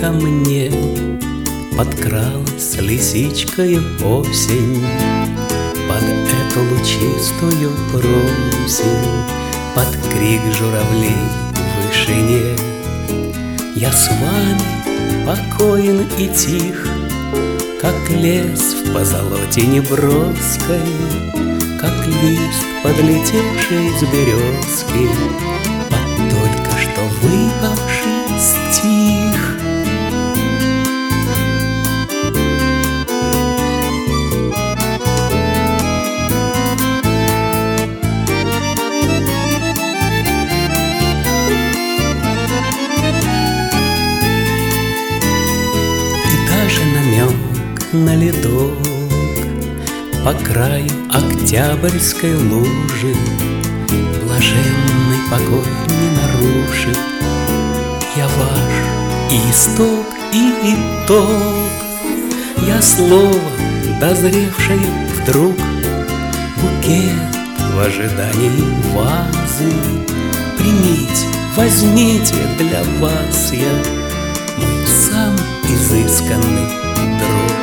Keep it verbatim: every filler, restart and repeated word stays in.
ко мне подкралась лисичкою осень под эту лучистую просень, под крик журавлей в вышине. Я с вами покоен и тих, как лес в позолоте неброской, как лист, подлетевший с березки под только что выпавший стих. И даже намек на ледок по краю октябрьской лужи блаженный покой не нарушит. Я ваш и исток, и итог. Я слово, дозревшее вдруг, букет в ожидании вазы. Примите, возьмите для вас я, мой самый изысканный друг.